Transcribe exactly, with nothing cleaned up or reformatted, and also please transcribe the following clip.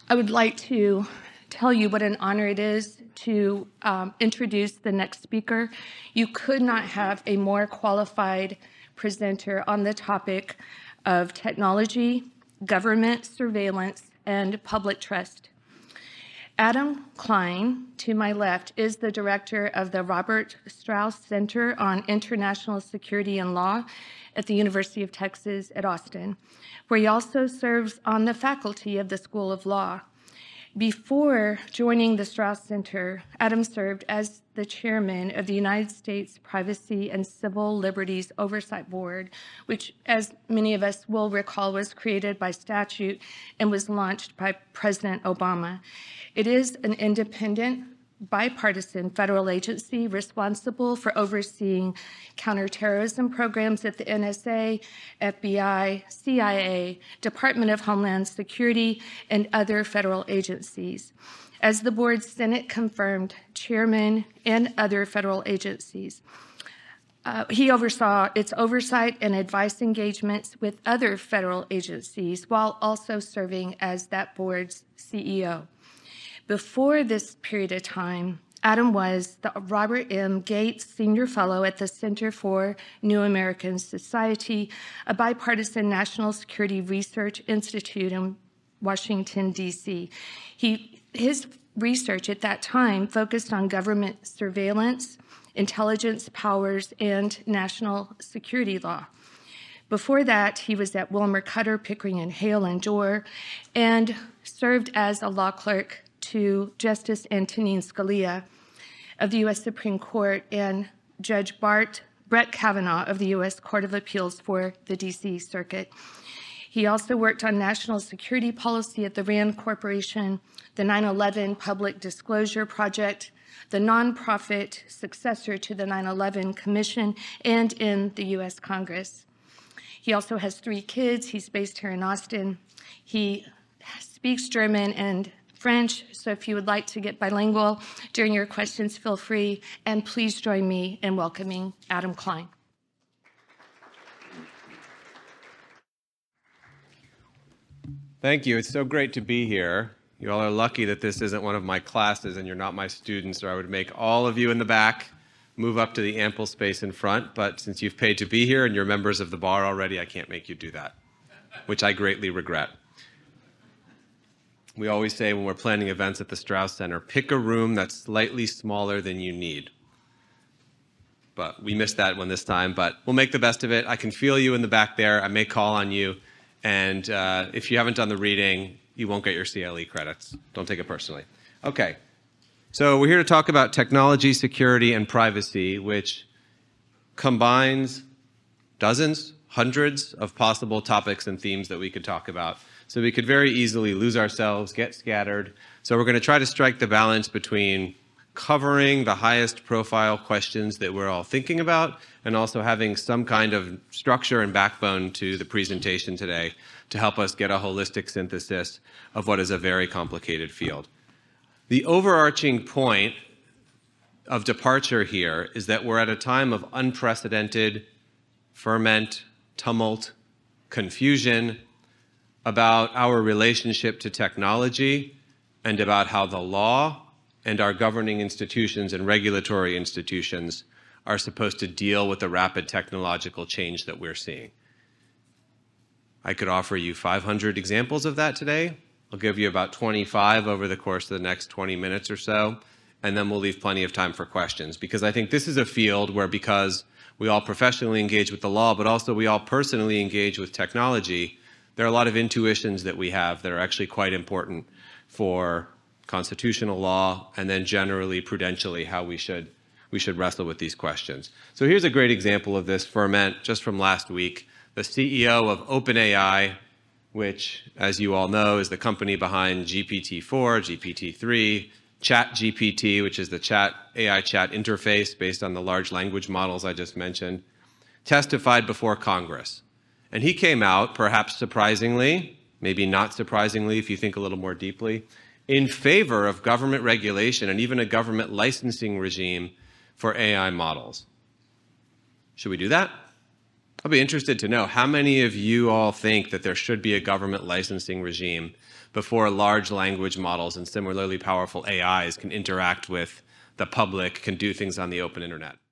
I would like to tell you what an honor it is to um, introduce the next speaker. You could not have a more qualified presenter on the topic of technology, government surveillance, and public trust. Adam Klein, to my left, is the director of the Robert Strauss Center on International Security and Law at the University of Texas at Austin, where he also serves on the faculty of the School of Law. Before joining the Strauss Center, Adam served as the chairman of the United States Privacy and Civil Liberties Oversight Board, which, as many of us will recall, was created by statute and was launched by President Obama. It is an independent, bipartisan federal agency responsible for overseeing counterterrorism programs at the N S A, F B I, C I A, Department of Homeland Security, and other federal agencies. As the board's Senate confirmed chairman and other federal agencies, uh, he oversaw its oversight and advice engagements with other federal agencies while also serving as that board's C E O. Before this period of time, Adam was the Robert M. Gates Senior Fellow at the Center for New American Society, a bipartisan national security research institute in Washington, D C He, his research at that time focused on government surveillance, intelligence powers, and national security law. Before that, he was at Wilmer Cutter, Pickering and Hale and Dorr, and served as a law clerk to Justice Antonin Scalia of the U S Supreme Court and Judge Bart Brett Kavanaugh of the U S Court of Appeals for the D C Circuit. He also worked on national security policy at the RAND Corporation, the nine eleven Public Disclosure Project, the nonprofit successor to the nine eleven Commission, and in the U S Congress. He also has three kids. He's based here in Austin. He speaks German and French, so if you would like to get bilingual during your questions, feel free, and please join me in welcoming Adam Klein. Thank you. It's so great to be here. You all are lucky that this isn't one of my classes and you're not my students, or I would make all of you in the back move up to the ample space in front, but since you've paid to be here and you're members of the bar already, I can't make you do that, which I greatly regret. We always say when we're planning events at the Strauss Center, pick a room that's slightly smaller than you need. But we missed that one this time, but we'll make the best of it. I can feel you in the back there. I may call on you. And uh, if you haven't done the reading, you won't get your C L E credits. Don't take it personally. Okay. So we're here to talk about technology, security, and privacy, which combines dozens, hundreds of possible topics and themes that we could talk about. So we could very easily lose ourselves, get scattered. So we're going to try to strike the balance between covering the highest profile questions that we're all thinking about and also having some kind of structure and backbone to the presentation today to help us get a holistic synthesis of what is a very complicated field. The overarching point of departure here is that we're at a time of unprecedented ferment, tumult, confusion, about our relationship to technology and about how the law and our governing institutions and regulatory institutions are supposed to deal with the rapid technological change that we're seeing. I could offer you five hundred examples of that today. I'll give you about twenty-five over the course of the next twenty minutes or so, and then we'll leave plenty of time for questions, because I think this is a field where, because we all professionally engage with the law, but also we all personally engage with technology, there are a lot of intuitions that we have that are actually quite important for constitutional law and then generally prudentially how we should, we should wrestle with these questions. So here's a great example of this ferment just from last week. The C E O of OpenAI, which, as you all know, is the company behind G P T four, G P T three, ChatGPT, which is the chat A I chat interface based on the large language models I just mentioned, testified before Congress. And he came out, perhaps surprisingly, maybe not surprisingly if you think a little more deeply, in favor of government regulation and even a government licensing regime for A I models. Should we do that? I'll be interested to know, how many of you all think that there should be a government licensing regime before large language models and similarly powerful A Is can interact with the public, can do things on the open internet?